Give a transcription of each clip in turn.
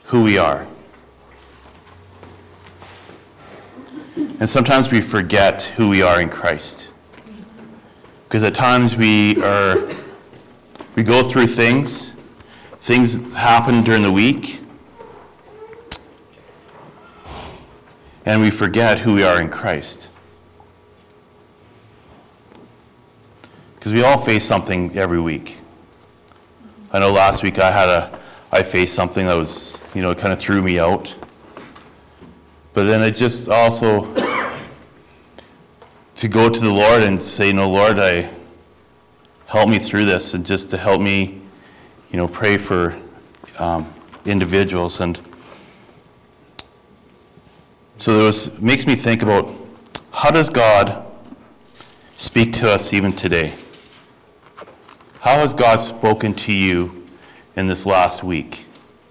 who we are. And sometimes we forget who we are in Christ. Because at times we go through things happen during the week, and we forget who we are in Christ. Because we all face something every week. I know last week I faced something that was, kind of threw me out. But then it just also, to go to the Lord and say, no, Lord, help me through this, and just to help me, pray for individuals. And so it makes me think about, how does God speak to us even today? How has God spoken to you in this last week?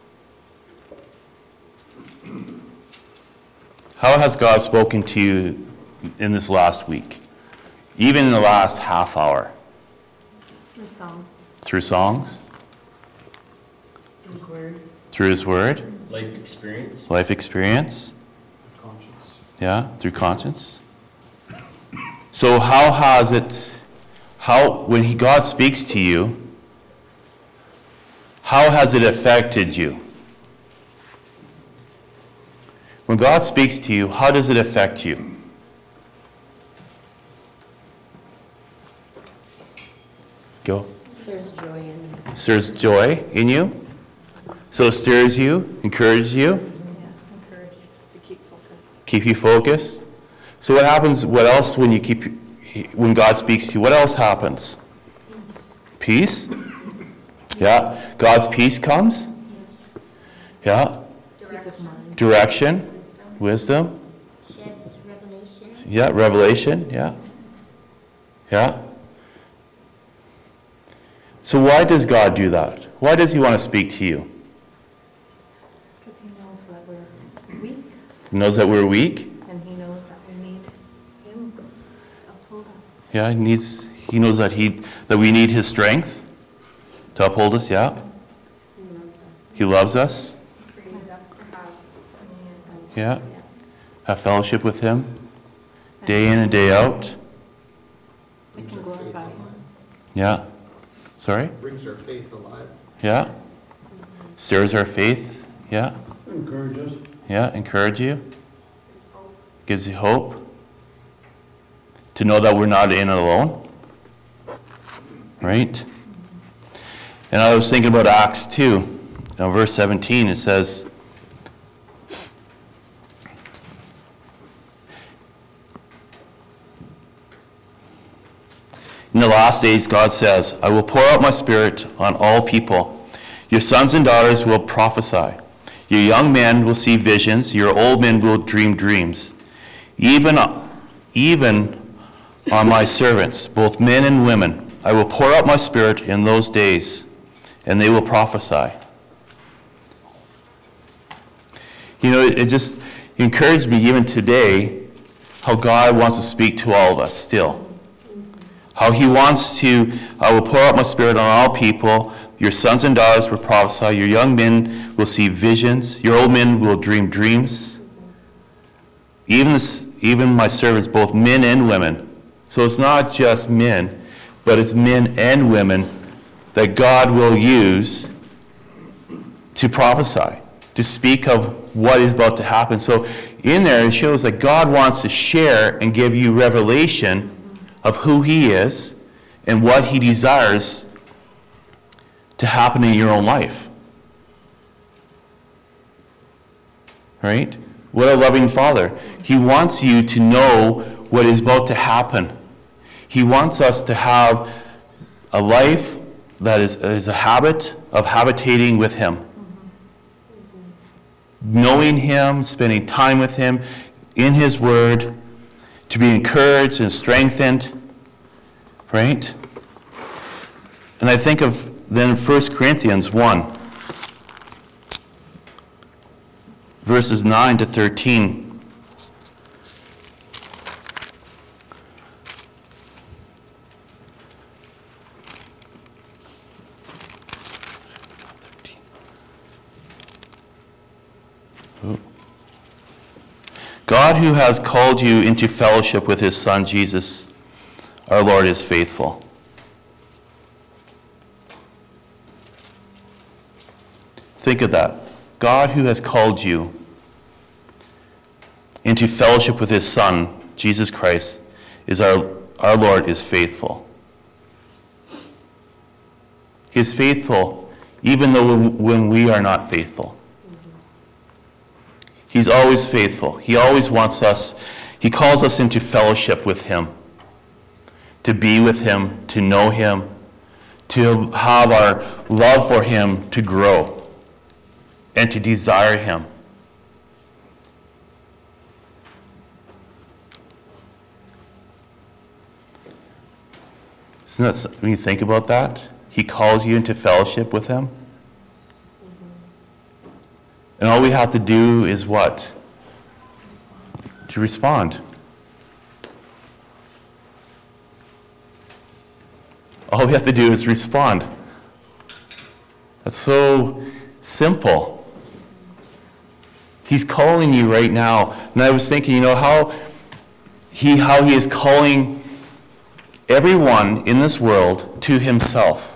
How has God spoken to you in this last week? Even in the last half hour? Through songs? Through His Word? Life experience? Conscience. Yeah, through conscience. So when God speaks to you, how has it affected you? When God speaks to you, how does it affect you? Go. Stirs joy in me. Stirs joy in you? So it stirs you, encourages you? Yeah, encourages to keep focused. Keep you focused? So what happens, when God speaks to you, what else happens? Peace? Yeah. God's peace comes? Yeah. Peace of mind. Direction? Wisdom? Sheds revelation. Yeah, revelation, yeah. Yeah. So why does God do that? Why does He want to speak to you? Because He knows that we're weak, He knows that we're weak. and He knows that we need Him to uphold us. Yeah, He knows that we need His strength to uphold us, yeah. He loves us. He created us to have communion. Yeah. Have fellowship with Him day in and day out. We can glorify Him. Yeah. Sorry? Brings our faith alive. Yeah. Stirs our faith. Yeah. Encourage us. Yeah. Encourage you. Gives you hope. To know that we're not in it alone. Right? And I was thinking about Acts 2. Verse 17, it says, in the last days, God says, I will pour out my Spirit on all people. Your sons and daughters will prophesy. Your young men will see visions. Your old men will dream dreams. Even on my servants, both men and women, I will pour out my Spirit in those days, and they will prophesy. It just encouraged me even today how God wants to speak to all of us still. How He wants to, I will pour out my Spirit on all people. Your sons and daughters will prophesy. Your young men will see visions. Your old men will dream dreams. Even my servants, both men and women. So it's not just men, but it's men and women that God will use to prophesy, to speak of what is about to happen. So in there it shows that God wants to share and give you revelation of who He is and what He desires to happen in your own life. Right? What a loving Father. He wants you to know what is about to happen. He wants us to have a life that is a habit of habitating with Him. Knowing Him, spending time with Him, in His Word, to be encouraged and strengthened, right? And I think of then 1 Corinthians 1, verses 9 to 13. God, who has called you into fellowship with his Son, Jesus, our Lord, is faithful. Think of that. God, who has called you into fellowship with his Son, Jesus Christ, is our Lord, is faithful. He is faithful even though when we are not faithful. He's always faithful. He always wants us, he calls us into fellowship with him, to be with him, to know him, to have our love for him to grow, and to desire him. Isn't that, when you think about that, he calls you into fellowship with him? And all we have to do is what? To respond. All we have to do is respond. That's so simple. He's calling you right now. And I was thinking, how he is calling everyone in this world to himself.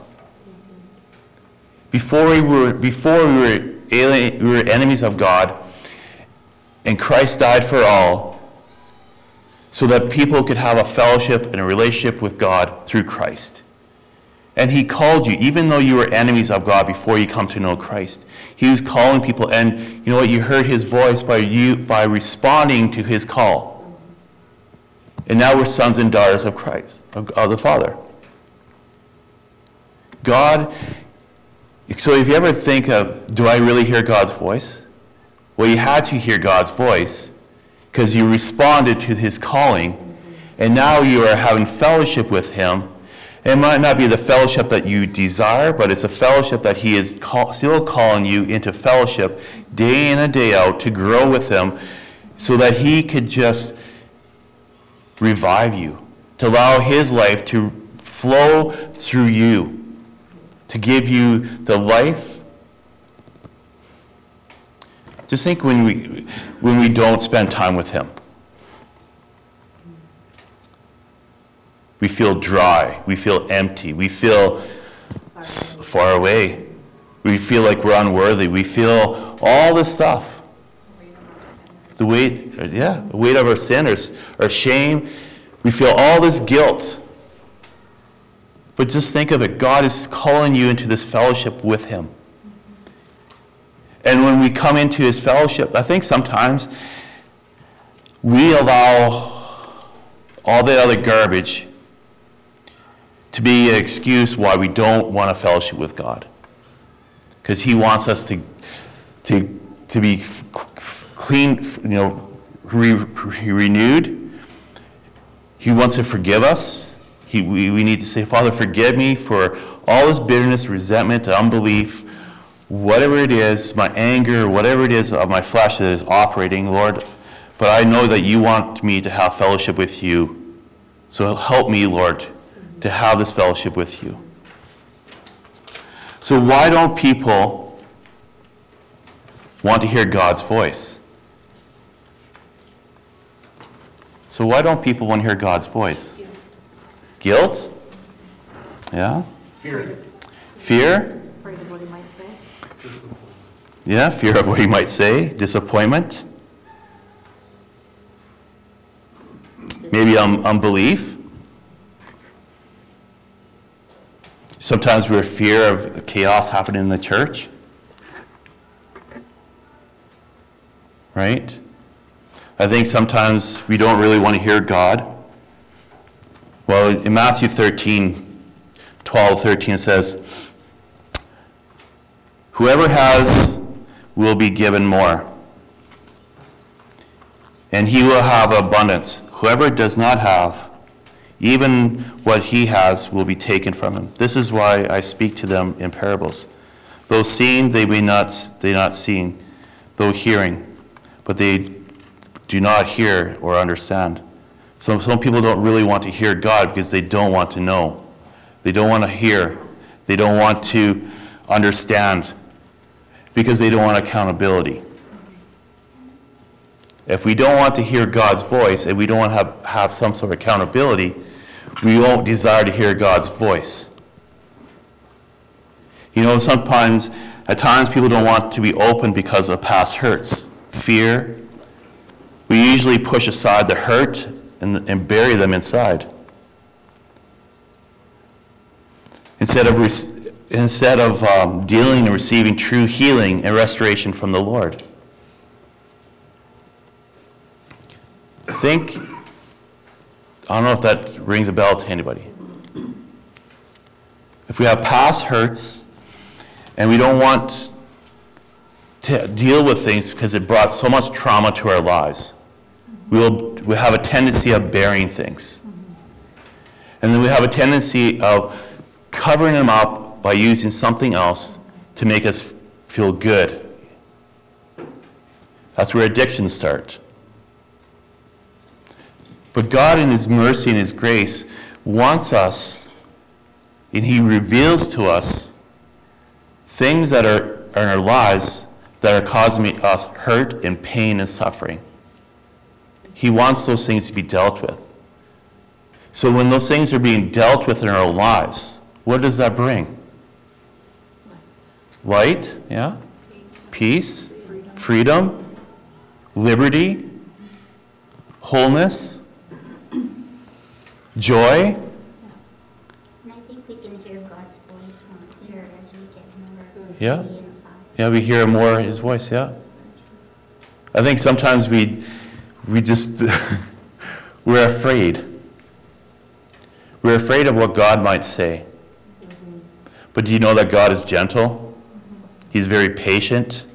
Before we were enemies of God, and Christ died for all, so that people could have a fellowship and a relationship with God through Christ. And he called you, even though you were enemies of God before you come to know Christ. He was calling people, and you know what? You heard his voice by responding to his call. And now we're sons and daughters of Christ, of the Father. God. So if you ever think of, do I really hear God's voice? Well, you had to hear God's voice because you responded to his calling, and now you are having fellowship with him. It might not be the fellowship that you desire, but it's a fellowship that he is still calling you into fellowship day in and day out to grow with him so that he could just revive you, to allow his life to flow through you, to give you the life. Just think when we don't spend time with him. We feel dry, we feel empty, we feel far away. We feel like we're unworthy. We feel all this stuff. The weight of our sin, our shame. We feel all this guilt. But just think of it. God is calling you into this fellowship with him. And when we come into his fellowship, I think sometimes we allow all the other garbage to be an excuse why we don't want a fellowship with God. Because he wants us to be clean, renewed. He wants to forgive us. We need to say, Father, forgive me for all this bitterness, resentment, unbelief, whatever it is, my anger, whatever it is of my flesh that is operating, Lord. But I know that you want me to have fellowship with you. So help me, Lord, to have this fellowship with you. So why don't people want to hear God's voice? So why don't people want to hear God's voice? Guilt? Yeah? Fear. Fear? Afraid of what he might say. Yeah, fear of what he might say. Disappointment? Maybe unbelief? Sometimes we're fear of chaos happening in the church. Right? I think sometimes we don't really want to hear God. Well, in Matthew 12:13 it says, whoever has will be given more, and he will have abundance. Whoever does not have, even what he has will be taken from him. This is why I speak to them in parables. Though seeing, they not seeing. Though hearing, but they do not hear or understand. So some people don't really want to hear God because they don't want to know. They don't want to hear. They don't want to understand because they don't want accountability. If we don't want to hear God's voice and we don't want to have some sort of accountability, we won't desire to hear God's voice. You know, at times people don't want to be open because of past hurts, fear. We usually push aside the hurt and bury them inside. Instead of dealing and receiving true healing and restoration from the Lord. I don't know if that rings a bell to anybody. If we have past hurts and we don't want to deal with things because it brought so much trauma to our lives, we have a tendency of burying things. And then we have a tendency of covering them up by using something else to make us feel good. That's where addictions start. But God in His mercy and His grace wants us, and He reveals to us things that are in our lives that are causing us hurt and pain and suffering. He wants those things to be dealt with. So when those things are being dealt with in our lives, what does that bring? Light, yeah? Peace, freedom, liberty, wholeness, joy. And I think we can hear God's voice more clearer as we get more Yeah. to the inside. Yeah, we hear more His voice, yeah. I think sometimes we just, we're afraid. We're afraid of what God might say. But do you know that God is gentle? He's very patient.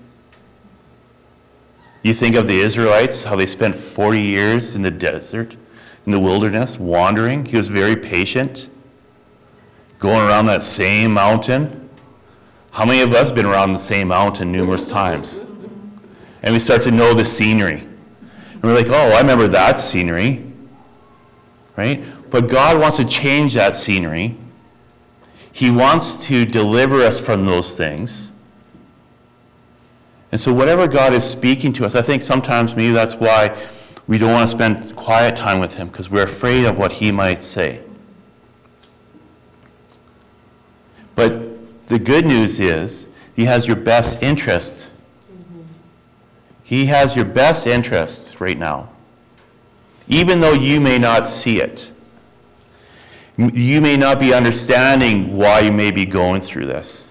You think of the Israelites, how they spent 40 years in the desert, in the wilderness, wandering. He was very patient, going around that same mountain. How many of us have been around the same mountain numerous times? And we start to know the scenery. And we're like, oh, I remember that scenery. Right? But God wants to change that scenery. He wants to deliver us from those things. And so whatever God is speaking to us, I think sometimes maybe that's why we don't want to spend quiet time with Him, because we're afraid of what He might say. But the good news is He has your best interest. He has your best interest right now. Even though you may not see it. You may not be understanding why you may be going through this.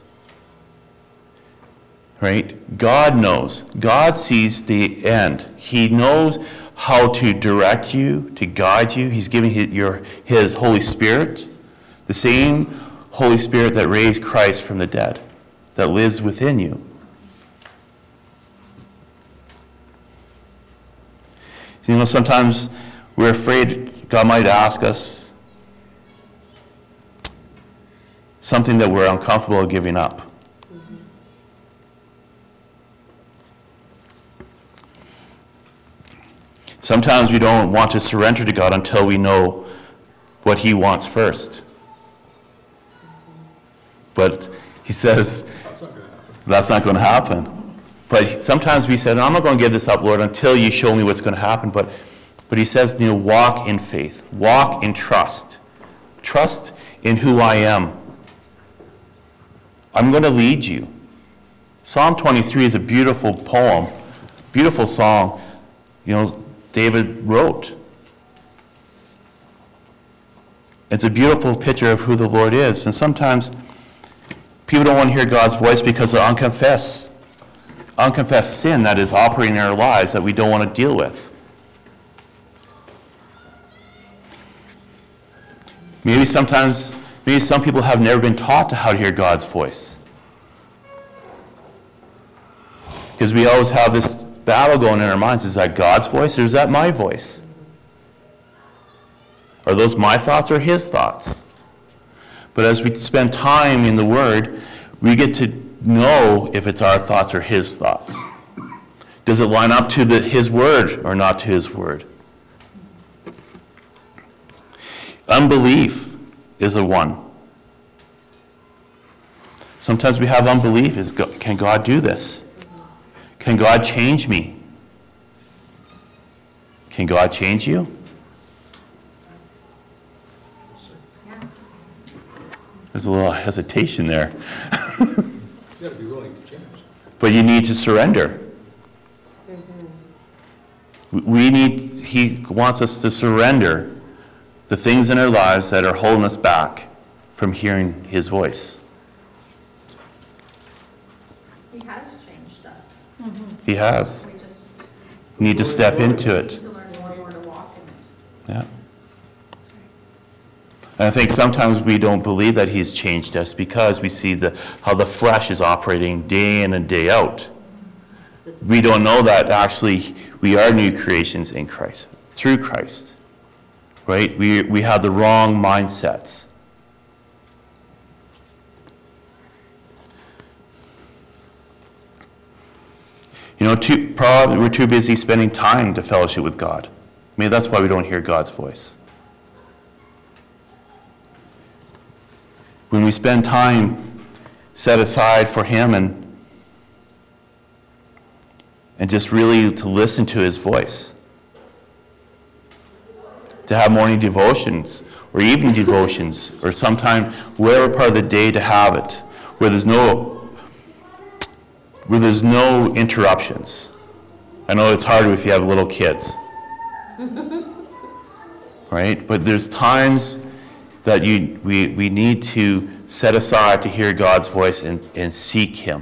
Right? God knows. God sees the end. He knows how to direct you, to guide you. He's giving His Holy Spirit, the same Holy Spirit that raised Christ from the dead, that lives within you. You know, sometimes we're afraid God might ask us something that we're uncomfortable giving up. Sometimes we don't want to surrender to God until we know what He wants first. But He says that's not going to happen. But sometimes we said, I'm not going to give this up, Lord, until you show me what's going to happen. But He says, walk in faith. Walk in trust. Trust in who I am. I'm going to lead you. Psalm 23 is a beautiful poem, beautiful song, David wrote. It's a beautiful picture of who the Lord is. And sometimes people don't want to hear God's voice because of unconfessed sin that is operating in our lives that we don't want to deal with. Maybe some people have never been taught how to hear God's voice. Because we always have this battle going in our minds. Is that God's voice or is that my voice? Are those my thoughts or His thoughts? But as we spend time in the Word, we get to know if it's our thoughts or His thoughts. Does it line up to His Word or not to His Word? Unbelief is a one. Sometimes we have unbelief. Can God do this? Can God change me? Can God change you? Yes. There's a little hesitation there. You gotta be willing to change. But you need to surrender. He wants us to surrender the things in our lives that are holding us back from hearing his voice. He has changed us. He has. We just Need to step into need it. to learn more to walk in it. Yeah. And I think sometimes we don't believe that he's changed us because we see how the flesh is operating day in and day out. We don't know that actually we are new creations in Christ, through Christ. Right? We have the wrong mindsets. Probably we're too busy spending time to fellowship with God. Maybe that's why we don't hear God's voice. When we spend time set aside for him and just really to listen to his voice, to have morning devotions or evening devotions or sometime whatever part of the day to have it, where there's no interruptions. I know it's harder if you have little kids, right? But there's times that we need to set aside to hear God's voice and seek him.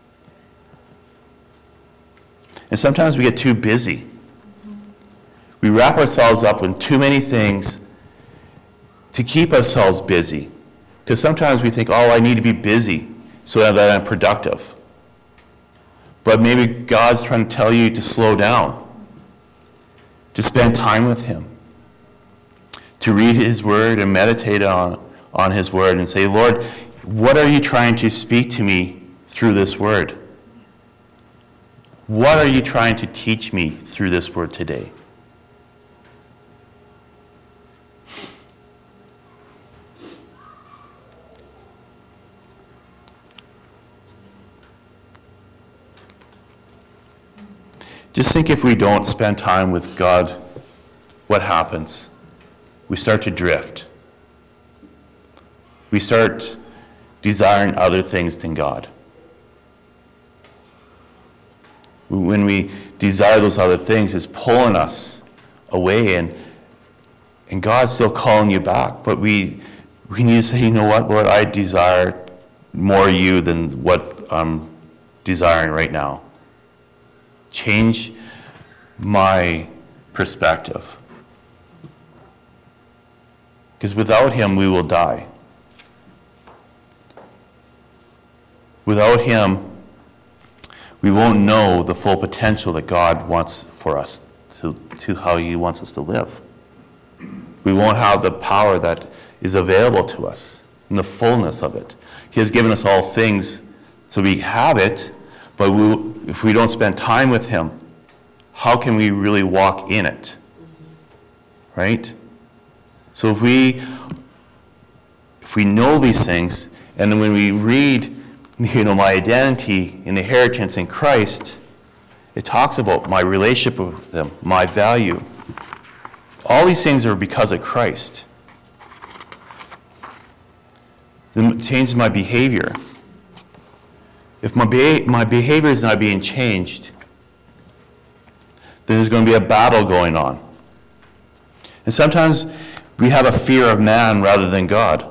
And sometimes we get too busy. We wrap ourselves up in too many things to keep ourselves busy. Because sometimes we think, I need to be busy so that I'm productive. But maybe God's trying to tell you to slow down, to spend time with him, to read his word and meditate on his word and say, Lord, what are you trying to speak to me through this word? What are you trying to teach me through this word today? Just think, if we don't spend time with God, what happens? We start to drift. We start desiring other things than God. When we desire those other things, it's pulling us away, and God's still calling you back. But we need to say, you know what, Lord, I desire more of you than what I'm desiring right now. Change my perspective. Because without him, we will die. Without him, we won't know the full potential that God wants for us, to how he wants us to live. We won't have the power that is available to us in the fullness of it. He has given us all things so we have it, but if we don't spend time with him, how can we really walk in it? Right? So if we know these things, and then when we read, my identity and inheritance in Christ, it talks about my relationship with him, my value. All these things are because of Christ. Then it changes my behavior. If my behavior is not being changed, then there's going to be a battle going on. And sometimes we have a fear of man rather than God.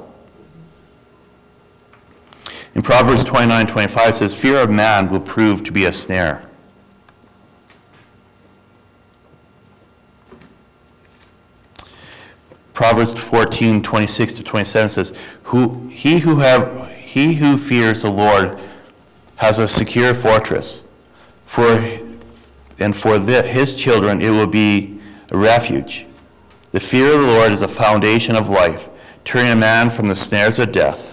In Proverbs 29:25 it says, fear of man will prove to be a snare. Proverbs 14:26-27 says, he who fears the Lord has a secure fortress. For his children it will be a refuge. The fear of the Lord is a foundation of life, turning a man from the snares of death.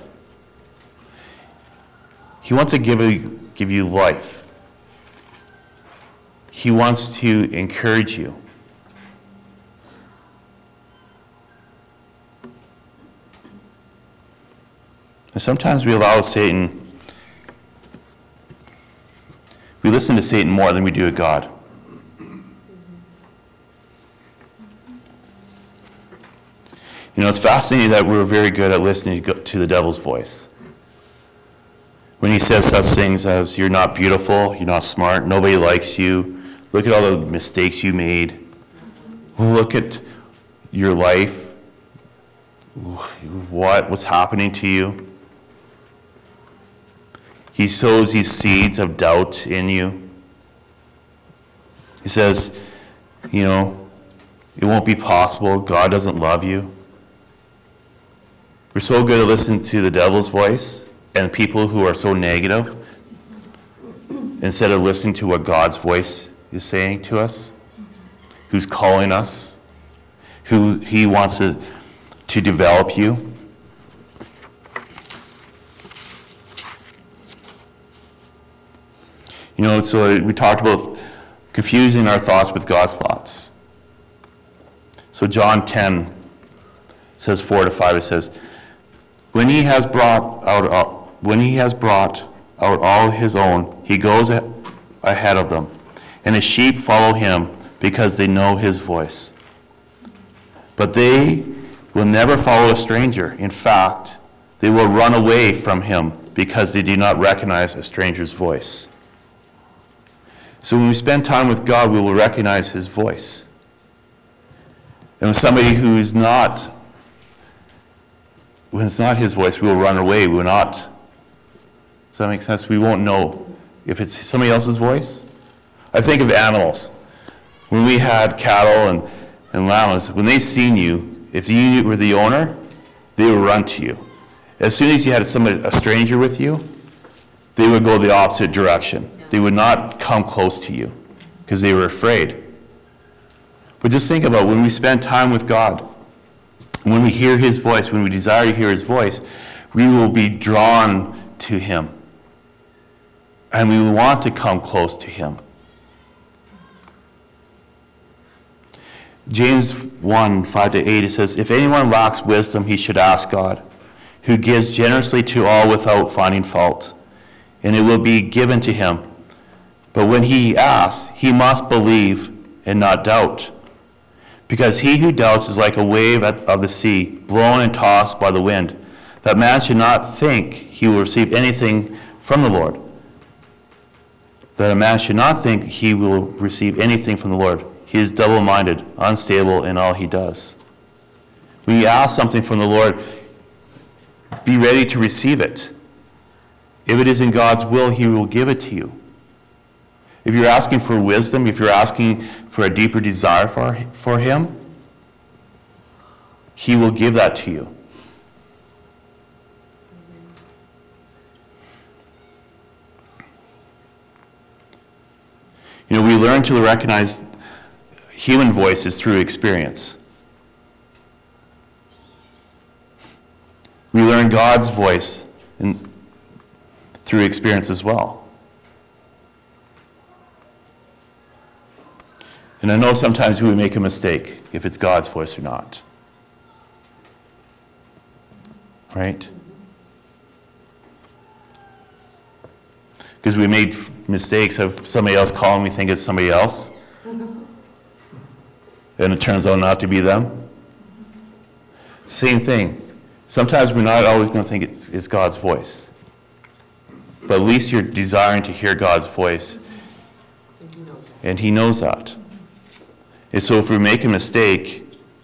He wants to give you life. He wants to encourage you. And sometimes we allow Satan, we listen to Satan more than we do to God. You know, it's fascinating that we're very good at listening to the devil's voice. When he says such things as, you're not beautiful, you're not smart, nobody likes you, look at all the mistakes you made, look at your life, what's happening to you. He sows these seeds of doubt in you. He says, you know, it won't be possible, God doesn't love you. We're so good at listening to the devil's voice and people who are so negative instead of listening to what God's voice is saying to us, who's calling us, who he wants to develop you. You know, so we talked about confusing our thoughts with God's thoughts. So John 10 says 4-5, it says, when he has brought out all his own, he goes ahead of them, and his sheep follow him because they know his voice. But they will never follow a stranger. In fact, they will run away from him because they do not recognize a stranger's voice. So when we spend time with God, we will recognize his voice. And when somebody who is not, when it's not his voice, we will run away. We will not. Does that make sense? We won't know if it's somebody else's voice. I think of animals. When we had cattle and llamas, when they seen you, if you were the owner, they would run to you. As soon as you had a stranger with you, they would go the opposite direction. They would not come close to you because they were afraid. But just think about when we spend time with God, when we hear his voice, when we desire to hear his voice, we will be drawn to him. And we will want to come close to him. James 1, 5-8, it says, if anyone lacks wisdom, he should ask God, who gives generously to all without finding fault, and it will be given to him. But when he asks, he must believe and not doubt. Because he who doubts is like a wave of the sea, blown and tossed by the wind. That man should not think he will receive anything from the Lord. That a man should not think he will receive anything from the Lord. He is double-minded, unstable in all he does. When you ask something from the Lord, be ready to receive it. If it is in God's will, he will give it to you. If you're asking for wisdom, if you're asking for a deeper desire for him, he will give that to you. You know, we learn to recognize human voices through experience. We learn God's voice through experience as well. And I know sometimes we make a mistake if it's God's voice or not. Right? Because we made mistakes of somebody else calling, we think it's somebody else. And it turns out not to be them. Same thing. Sometimes we're not always going to think it's God's voice. But at least you're desiring to hear God's voice. And he knows that. And so if we make a mistake,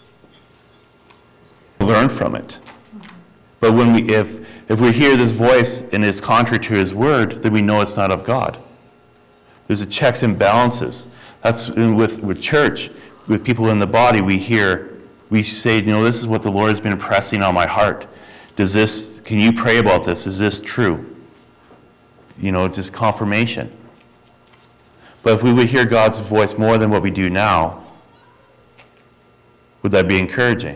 learn from it. But when if we hear this voice and it's contrary to his word, then we know it's not of God. There's a checks and balances. That's with church, with people in the body, we say, you know, this is what the Lord has been impressing on my heart. Can you pray about this? Is this true? You know, just confirmation. But if we would hear God's voice more than what we do now, would that be encouraging?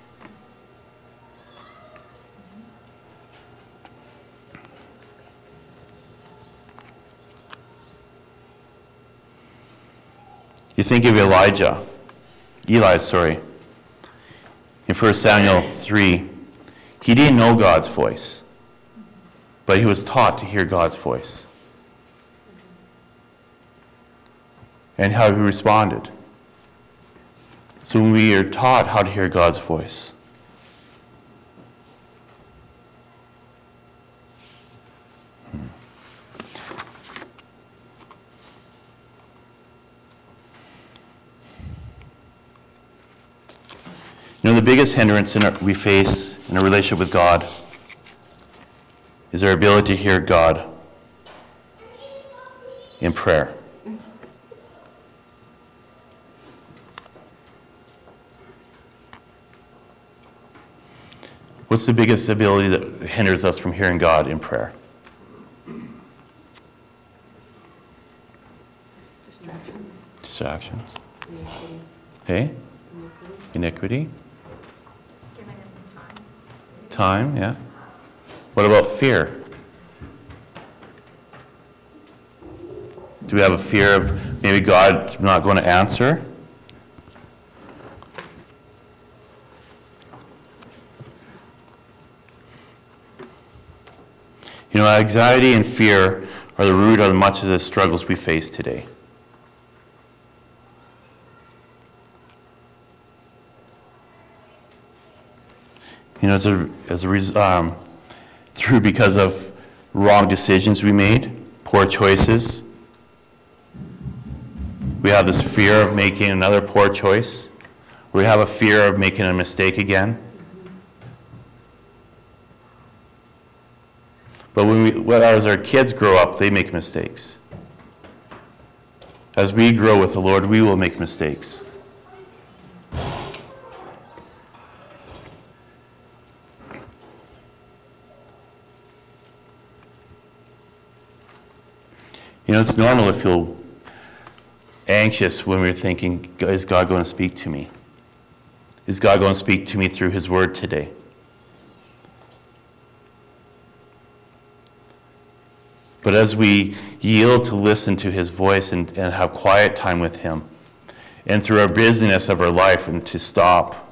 You think of Eli, in 1 Samuel 3, he didn't know God's voice, but he was taught to hear God's voice. And how he responded. So when we are taught how to hear God's voice, You know, the biggest hindrance we face in a relationship with God is our ability to hear God in prayer. What's the biggest ability that hinders us from hearing God in prayer? Distractions. Distractions. Iniquity. Okay? Iniquity. Iniquity. Giving it time. Time, yeah. What about fear? Do we have a fear of maybe God not going to answer? You know, anxiety and fear are the root of much of the struggles we face today. You know, through because of wrong decisions we made, poor choices. We have this fear of making another poor choice. We have a fear of making a mistake again. But as our kids grow up, they make mistakes. As we grow with the Lord, we will make mistakes. You know, it's normal to feel anxious when we're thinking, is God going to speak to me? Is God going to speak to me through His Word today? But as we yield to listen to His voice and have quiet time with Him, and through our busyness of our life, and to stop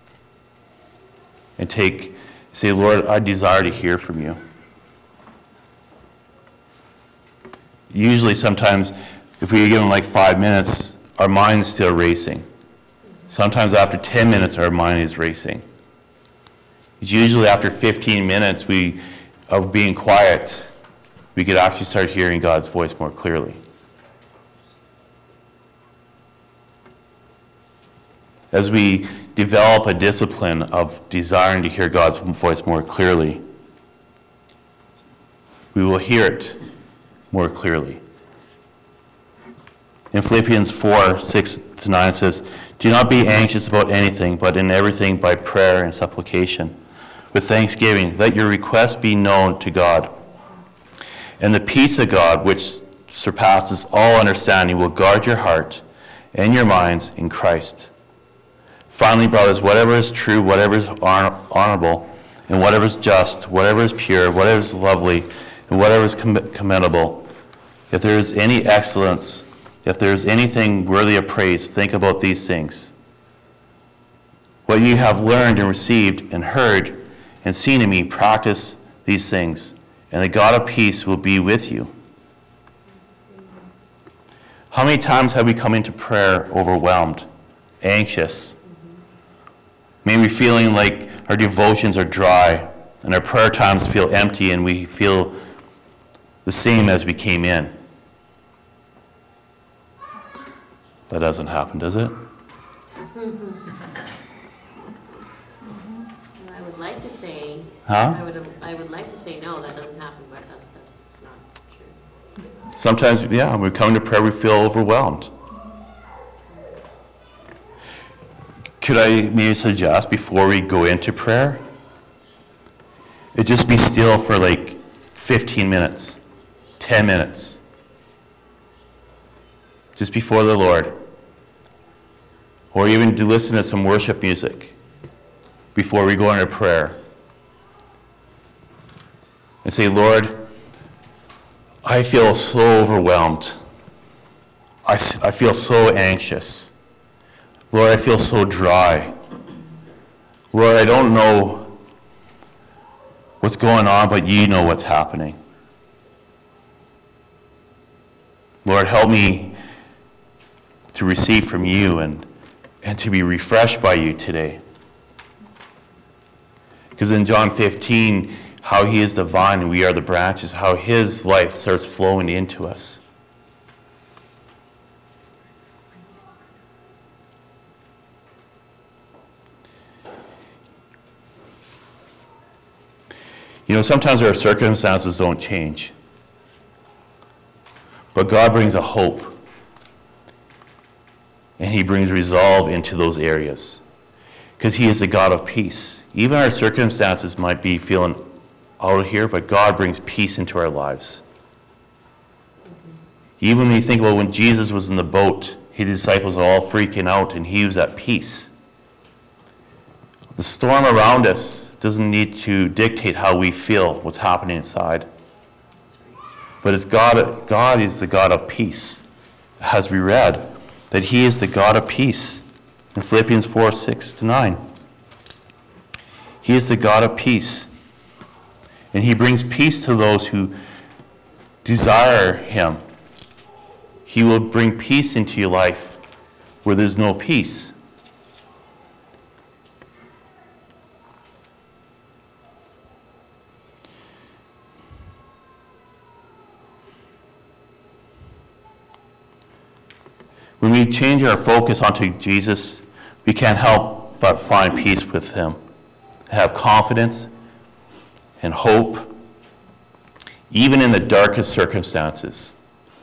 and say, Lord, I desire to hear from you. Usually, sometimes, if we give Him like 5 minutes, our mind's still racing. Sometimes after 10 minutes, our mind is racing. It's usually after 15 minutes of being quiet, we could actually start hearing God's voice more clearly. As we develop a discipline of desiring to hear God's voice more clearly, we will hear it more clearly. In Philippians 4:6-9 says, "Do not be anxious about anything, but in everything by prayer and supplication, with thanksgiving, let your requests be known to God. And the peace of God, which surpasses all understanding, will guard your heart and your minds in Christ. Finally, brothers, whatever is true, whatever is honorable, and whatever is just, whatever is pure, whatever is lovely, and whatever is commendable, if there is any excellence, if there is anything worthy of praise, think about these things. What you have learned and received and heard and seen in me, practice these things, and the God of peace will be with you." How many times have we come into prayer overwhelmed, anxious, maybe feeling like our devotions are dry and our prayer times feel empty and we feel the same as we came in? That doesn't happen, does it? I would like to say, Huh? I would like to say no, that doesn't happen, but that's not true. Sometimes, yeah, when we come to prayer, we feel overwhelmed. Could I maybe suggest before we go into prayer, it just be still for like 15 minutes, 10 minutes, just before the Lord. Or even to listen to some worship music before we go into prayer. And say, Lord, I feel so overwhelmed. I feel so anxious. Lord, I feel so dry. Lord, I don't know what's going on, but you know what's happening. Lord, help me to receive from you and to be refreshed by you today. Because in John 15, how he is the vine and we are the branches, how his life starts flowing into us. sometimes our circumstances don't change. But God brings a hope. And he brings resolve into those areas. Because he is the God of peace. Even our circumstances might be feeling out of here, but God brings peace into our lives. Even when you think about when Jesus was in the boat, his disciples are all freaking out and he was at peace. The storm around us doesn't need to dictate how we feel, what's happening inside. But it's God is the God of peace. As we read, that he is the God of peace. In Philippians 4:6-9. He is the God of peace. And he brings peace to those who desire him. He will bring peace into your life where there's no peace. When we change our focus onto Jesus, we can't help but find peace with him, have confidence and hope, even in the darkest circumstances.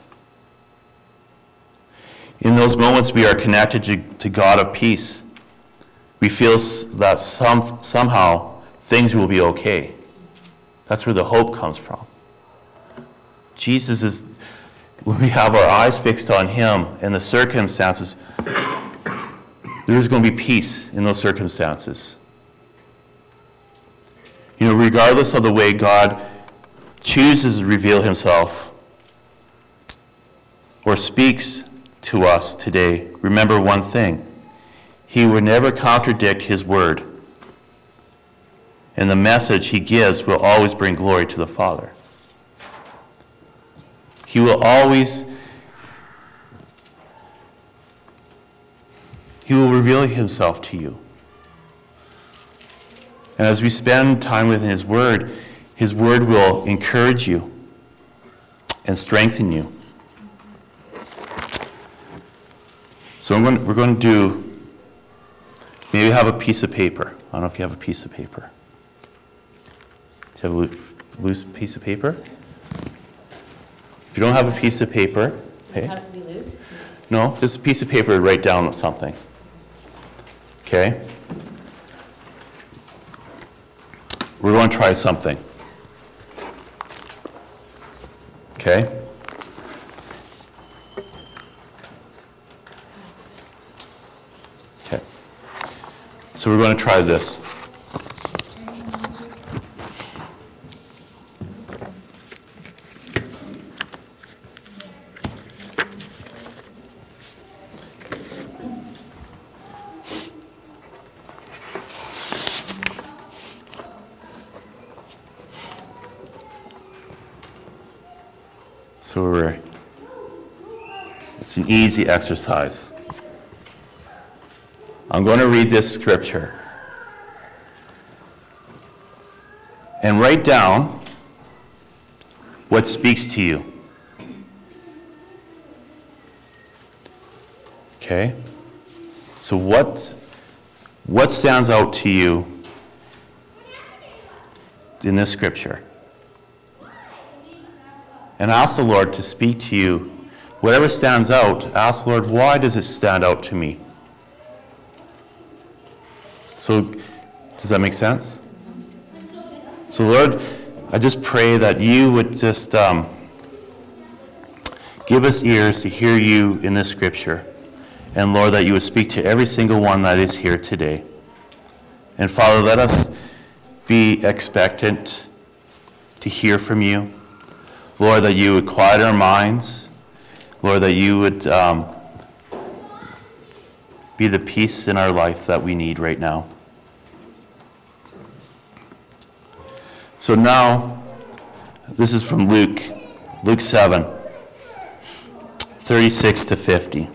In those moments we are connected to God of peace. We feel that somehow things will be okay. That's where the hope comes from. Jesus is, when we have our eyes fixed on him and the circumstances, there's going to be peace in those circumstances. Regardless of the way God chooses to reveal himself or speaks to us today, remember one thing. He will never contradict his word. And the message he gives will always bring glory to the Father. He will reveal himself to you. And as we spend time with his word will encourage you and strengthen you. So we're going to do, maybe have a piece of paper. I don't know if you have a piece of paper. Do you have a loose piece of paper? If you don't have a piece of paper, Does okay. it have to be loose? No, just a piece of paper to write down something. Okay? We're going to try something. Okay? Okay. So we're going to try this. So it's an easy exercise. I'm going to read this scripture. And write down what speaks to you. Okay? So what stands out to you in this scripture? And ask the Lord to speak to you. Whatever stands out, ask the Lord, why does it stand out to me? So, does that make sense? So, Lord, I just pray that you would just give us ears to hear you in this scripture. And, Lord, that you would speak to every single one that is here today. And, Father, let us be expectant to hear from you. Lord, that you would quiet our minds. Lord, that you would be the peace in our life that we need right now. So now, this is from Luke 7, 36-50.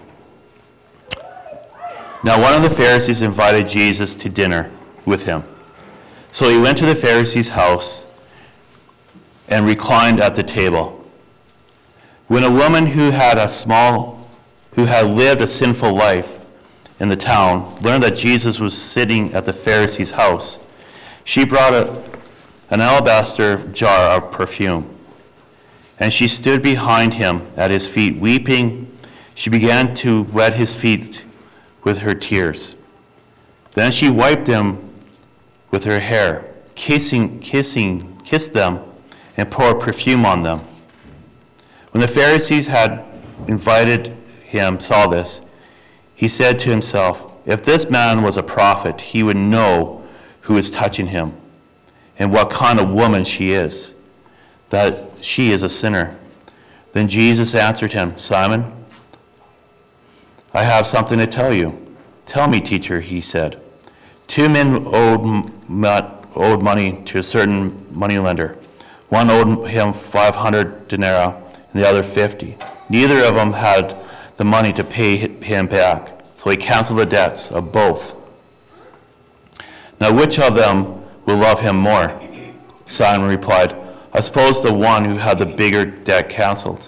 Now one of the Pharisees invited Jesus to dinner with him. So he went to the Pharisee's house and reclined at the table. When a woman who had lived a sinful life in the town learned that Jesus was sitting at the Pharisee's house, she brought an alabaster jar of perfume. And she stood behind him at his feet, weeping. She began to wet his feet with her tears. Then she wiped them with her hair, kissed them, and poured perfume on them. When the Pharisees had invited him saw this, he said to himself, "If this man was a prophet, he would know who is touching him and what kind of woman she is, that she is a sinner." Then Jesus answered him, "Simon, I have something to tell you." "Tell me, teacher," he said. Two men owed money to a certain moneylender. One owed him 500 denarii and the other 50. Neither of them had the money to pay him back, so he canceled the debts of both. "Now which of them will love him more?" Simon replied, "I suppose the one who had the bigger debt canceled."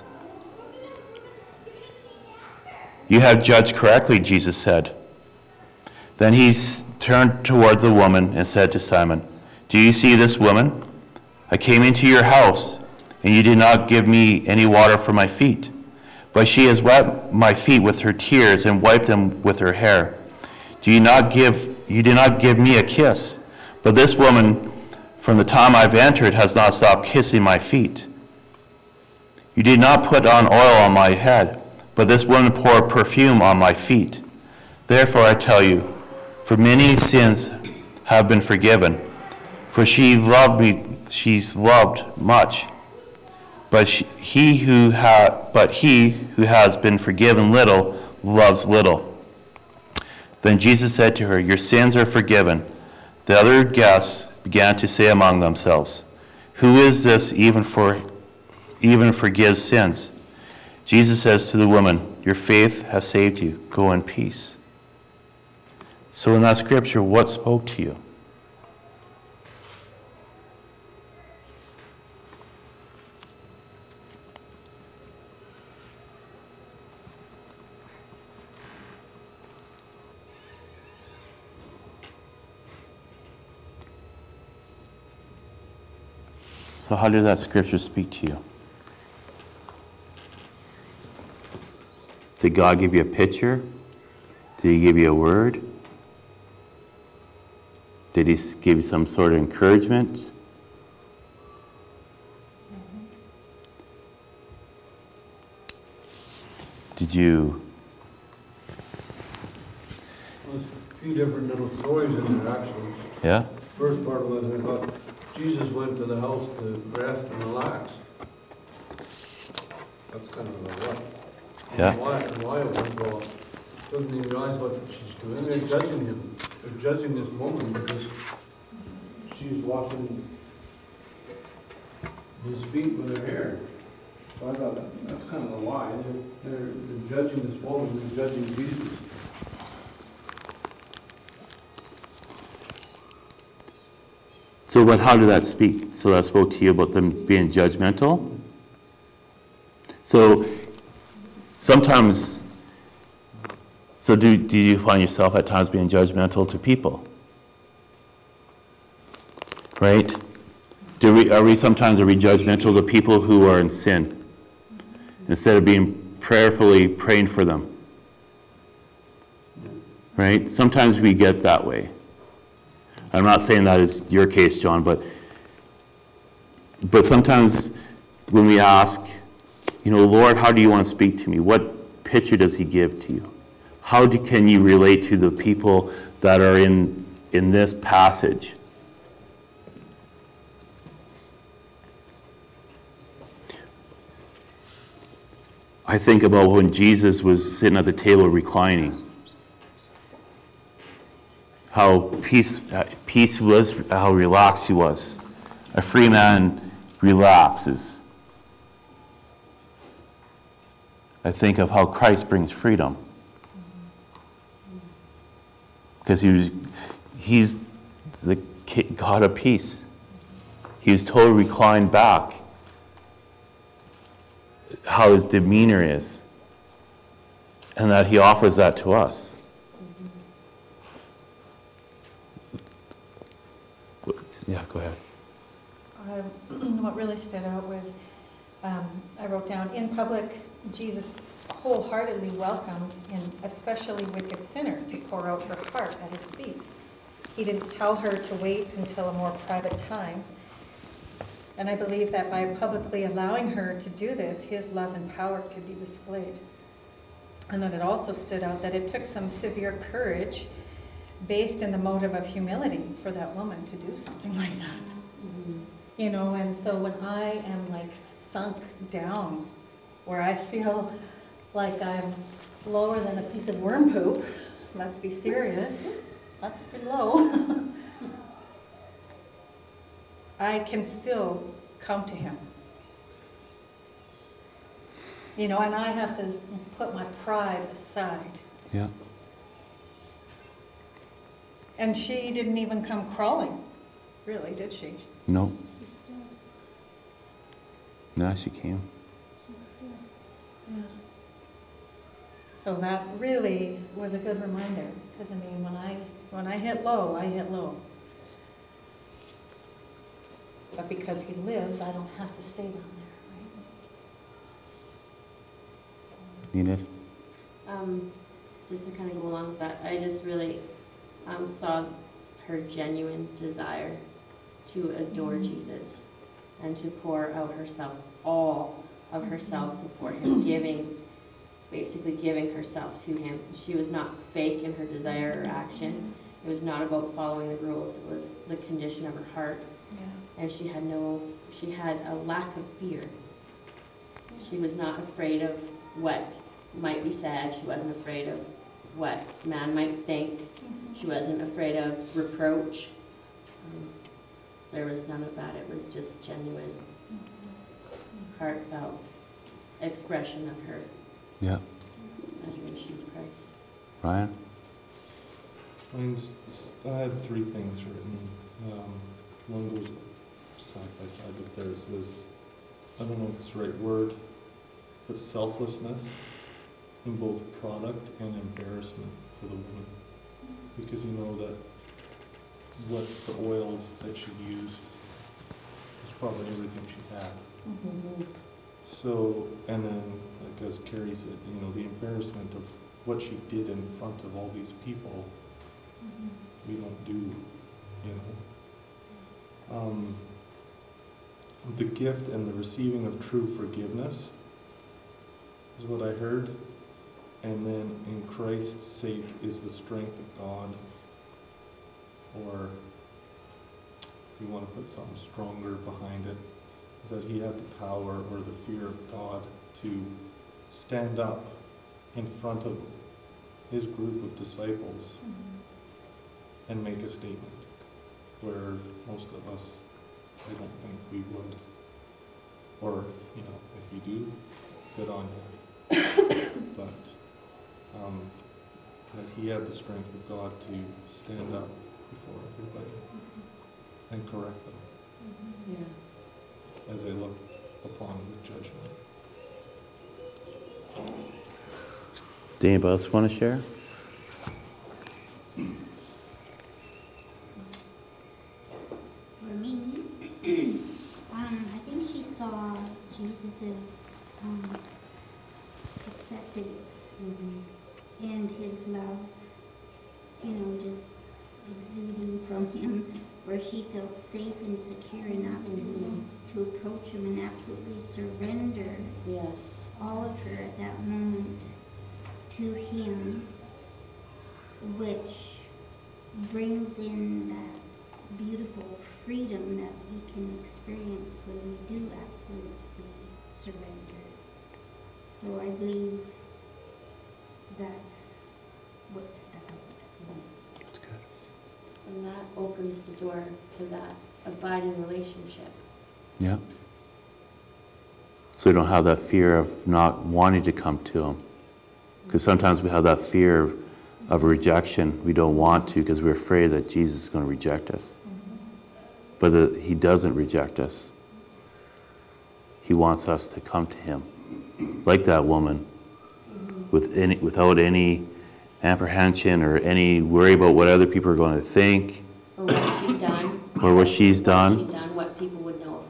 "You have judged correctly," Jesus said. Then he turned toward the woman and said to Simon, "Do you see this woman? I came into your house, and you did not give me any water for my feet, but she has wet my feet with her tears and wiped them with her hair. You did not give me a kiss, but this woman, from the time I've entered, has not stopped kissing my feet. You did not put on oil on my head, but this woman poured perfume on my feet. Therefore I tell you, for many sins have been forgiven, for she's loved much. But he who has been forgiven little loves little." Then Jesus said to her, "Your sins are forgiven." The other guests began to say among themselves, "Who is this even forgives sins?" Jesus says to the woman, "Your faith has saved you. Go in peace." So in that scripture, what spoke to you? So how did that scripture speak to you? Did God give you a picture? Did he give you a word? Did he give you some sort of encouragement? Did you... There's a few different little stories in there, actually. Yeah? First part was, I thought, Jesus went to the house to rest and relax. That's kind of a what. Yeah. And why it was, well, doesn't he realize what she's doing? They're judging him. They're judging this woman because she's washing his feet with her hair. So I thought, that's kind of a why. They're judging this woman, they're judging Jesus. So, but how did that speak? So that spoke to you about them being judgmental? So, sometimes, so do you find yourself at times being judgmental to people? Right? Are we judgmental to people who are in sin? Instead of being prayerfully praying for them? Right? Sometimes we get that way. I'm not saying that is your case, John, but sometimes when we ask, Lord, how do you want to speak to me? What picture does he give to you? How can you relate to the people that are in this passage? I think about when Jesus was sitting at the table reclining. How peace was, how relaxed he was. A free man relaxes. I think of how Christ brings freedom. Because he's the God of peace. He was totally reclined back. How his demeanor is. And that he offers that to us. Yeah, go ahead. what really stood out was, I wrote down, in public, Jesus wholeheartedly welcomed an especially wicked sinner to pour out her heart at his feet. He didn't tell her to wait until a more private time. And I believe that by publicly allowing her to do this, his love and power could be displayed. And then it also stood out that it took some severe courage based in the motive of humility for that woman to do something like that. You know, and so when I am like sunk down, where I feel like I'm lower than a piece of worm poop, let's be serious, that's pretty low, I can still come to him. You know, and I have to put my pride aside. Yeah. And she didn't even come crawling, really, did she? No. No, she came. Yeah. So that really was a good reminder, because I mean, when I hit low, I hit low. But because he lives, I don't have to stay down there, right? Needed? Just to kind of go along with that, I just really saw her genuine desire to adore Jesus and to pour out herself, all of herself before him, basically giving herself to him. She was not fake in her desire or action. It was not about following the rules. It was the condition of her heart. Yeah. And she had a lack of fear. She was not afraid of what might be said. She wasn't afraid of what man might think. She wasn't afraid of reproach. There was none of that. It was just genuine, heartfelt expression of her Yeah. adoration of Christ. Ryan? I had three things written. One goes side by side with theirs was, I don't know if it's the right word, but selflessness in both product and embarrassment for the woman. Because you know that what the oils that she used was probably everything she had. So, and then, like as Carrie said, you know, the embarrassment of what she did in front of all these people, we don't do, you know. The gift and the receiving of true forgiveness is what I heard. And then in Christ's sake is the strength of God. Or if you want to put something stronger behind it, is that he had the power or the fear of God to stand up in front of his group of disciples and make a statement, where most of us, I don't think we would. Or, you know, if you do, good on you. But that he had the strength of God to stand up before everybody and correct them Yeah. as they look upon him with judgment. Did anybody else want to share? For me, I think she saw Jesus's acceptance and his love, you know, just exuding from him, where she felt safe and secure enough to approach him and absolutely surrender Yes. all of her at that moment to him, which brings in that beautiful freedom that we can experience when we do absolutely surrender. So I believe that's what stuck out for me. That's good. And that opens the door to that abiding relationship. Yeah. So we don't have that fear of not wanting to come to him. Because sometimes we have that fear of rejection. We don't want to because we're afraid that Jesus is going to reject us. But he doesn't reject us. He wants us to come to him. Like that woman, without any apprehension or any worry about what other people are going to think. Or what she's done. Or what she's done. What people would know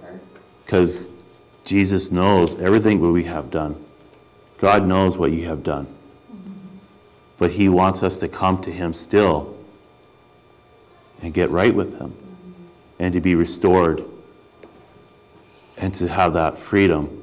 Because Jesus knows everything that we have done. God knows what you have done. But he wants us to come to him still and get right with him and to be restored and to have that freedom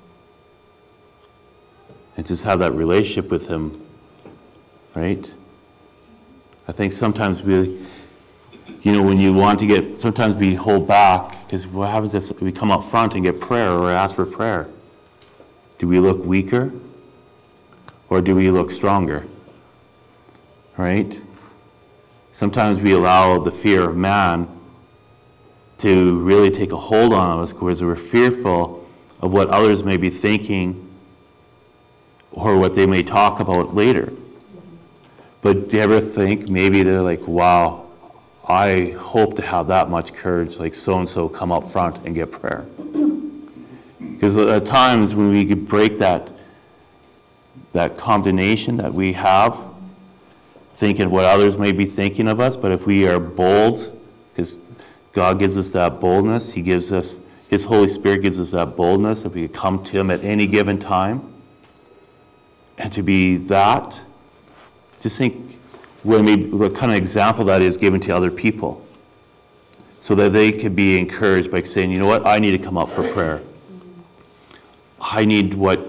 and to have that relationship with him, right? I think sometimes we, when you want to get, sometimes we hold back because what happens is we come up front and get prayer or ask for prayer. Do we look weaker or do we look stronger? Right? Sometimes we allow the fear of man to really take a hold on us because we're fearful of what others may be thinking or what they may talk about later. But do you ever think maybe they're like, wow, I hope to have that much courage, like so-and-so come up front and get prayer. Because at times when we could break that condemnation that we have, thinking what others may be thinking of us, but if we are bold, because God gives us that boldness, he gives us, his Holy Spirit gives us that boldness that we can come to him at any given time. And to be that, just think what kind of example that is given to other people. So that they could be encouraged by saying, you know what, I need to come up for prayer. I need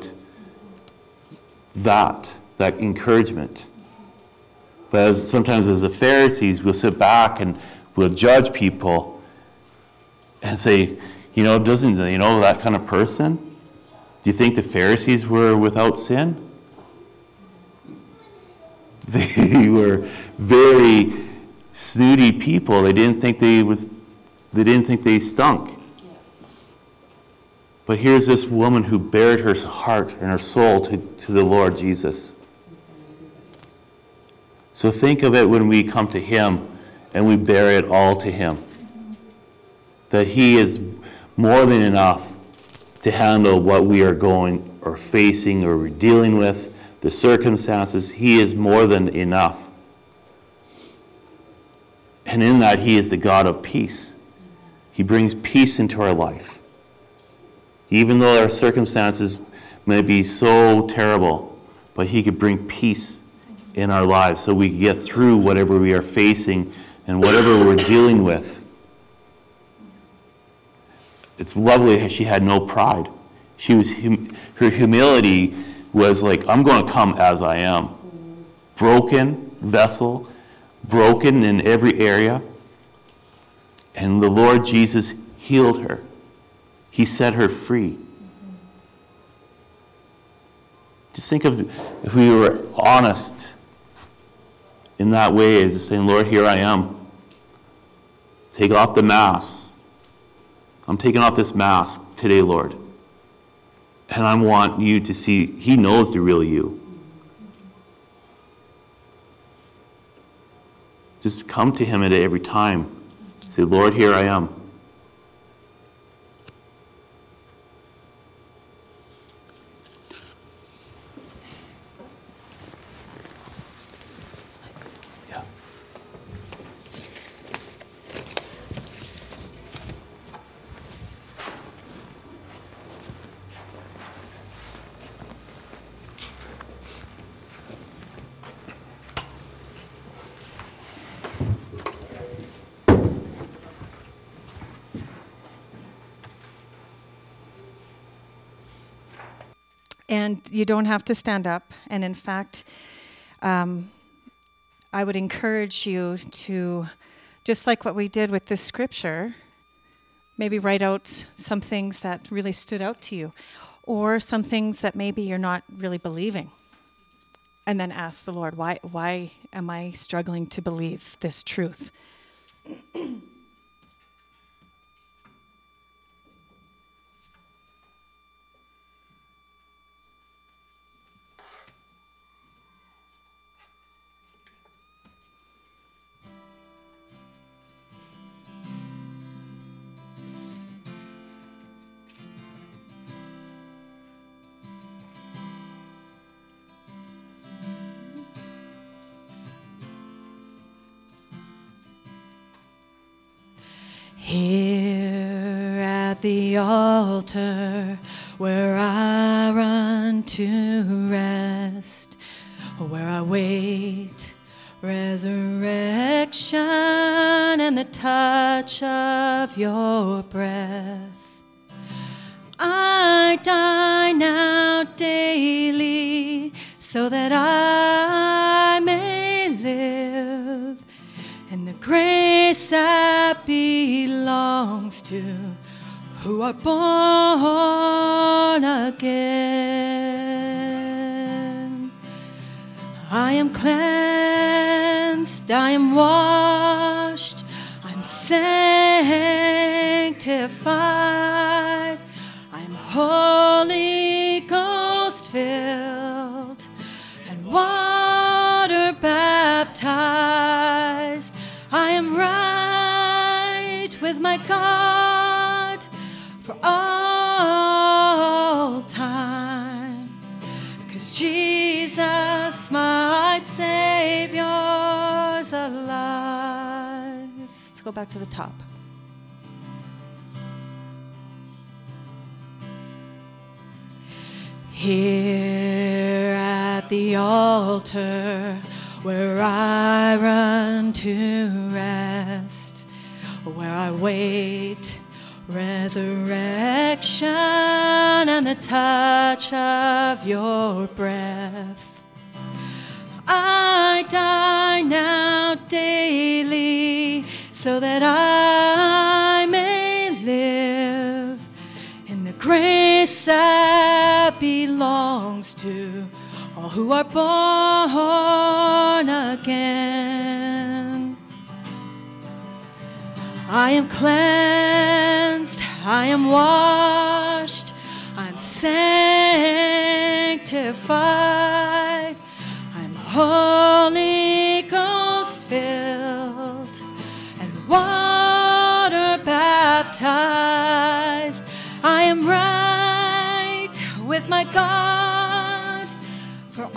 that encouragement. But sometimes as the Pharisees, we'll sit back and we'll judge people and say, doesn't, that kind of person? Do you think the Pharisees were without sin? They were very snooty people. They didn't think they stunk. But here's this woman who bared her heart and her soul to the Lord Jesus. So think of it when we come to him and we bear it all to him. That he is more than enough to handle what we are going or facing or we're dealing with, the circumstances. He is more than enough. And in that, he is the God of peace. He brings peace into our life. Even though our circumstances may be so terrible, but he could bring peace in our lives so we can get through whatever we are facing and whatever we're dealing with. It's lovely how she had no pride. Her humility was like, I'm going to come as I am. Broken vessel, broken in every area. And the Lord Jesus healed her. He set her free. Just think of if we were honest in that way, as saying, Lord, here I am. Take off the mask. I'm taking off this mask today, Lord. And I want you to see, he knows the real you. Just come to him at every time. Say, Lord, here I am. Yeah. And you don't have to stand up. And in fact, I would encourage you to, just like what we did with this scripture, maybe write out some things that really stood out to you, or some things that maybe you're not really believing. And then ask the Lord, why am I struggling to believe this truth? the altar where I run to rest, where I wait resurrection and the touch of your breath. I die now daily so that I may live in the grace that belongs to who are born again. I am cleansed, I am washed, I'm sanctified, I'm Holy Ghost filled and water baptized. I am right with my God for all time, 'cause Jesus, my Savior's alive. Let's go back to the top. Here at the altar where I run to rest, where I wait resurrection and the touch of your breath. I die now daily so that I may live in the grace that belongs to all who are born again. I am cleansed, I am washed, I'm sanctified, I'm Holy Ghost filled and water baptized. I am right with my God for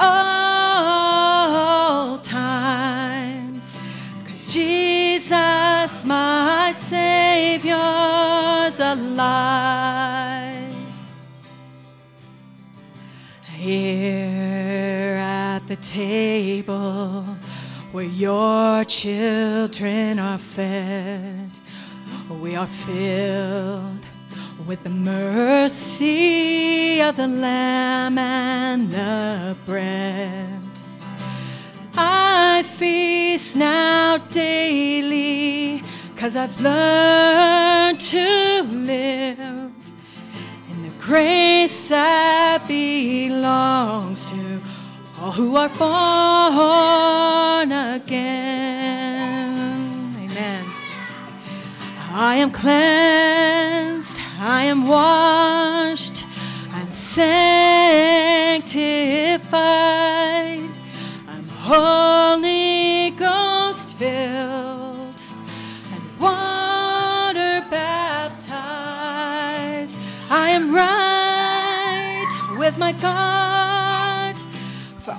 all times, 'cause Jesus, my Savior's alive. Here at the table where your children are fed, we are filled with the mercy of the Lamb and the bread. I feast now daily, 'cause I've learned to live in the grace that belongs to all who are born again. Amen. I am cleansed, I am washed, I'm sanctified, I'm Holy Ghost filled and water baptized. I am right with my God for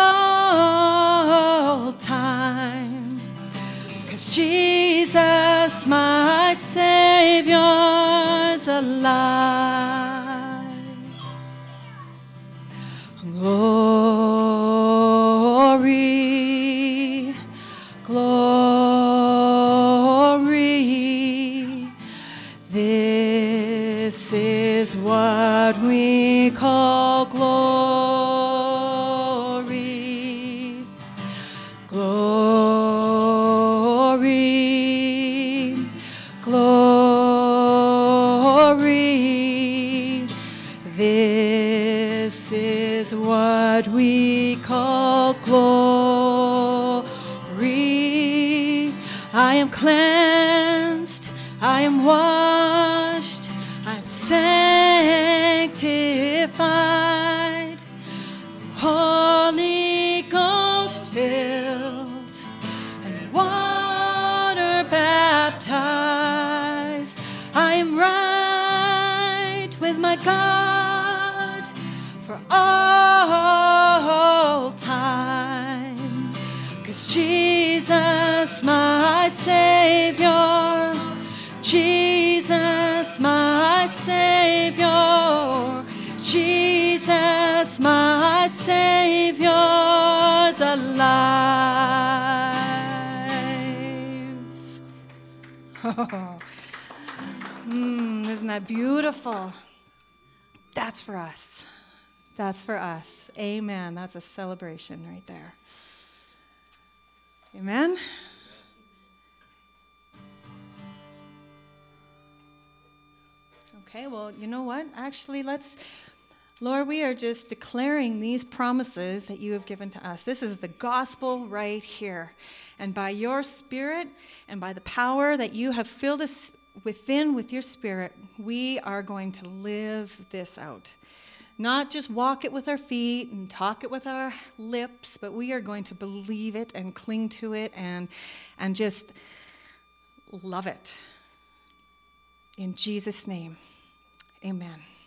all time, 'cause Jesus, my Savior's alive. Glory, glory, this is what we call glory. Glory, glory, this is what we call glory. I am cleansed, I am washed, I'm sanctified, Holy Ghost filled and water baptized. I am right with my God for all time, 'cause Jesus, my Savior, Jesus, my Savior. Jesus, my Savior's alive. Oh. Isn't that beautiful? That's for us. That's for us. Amen. That's a celebration right there. Amen. Okay, well, you know what? Actually, Lord, we are just declaring these promises that you have given to us. This is the gospel right here. And by your Spirit and by the power that you have filled us within with your Spirit, we are going to live this out. Not just walk it with our feet and talk it with our lips, but we are going to believe it and cling to it and just love it. In Jesus' name, amen.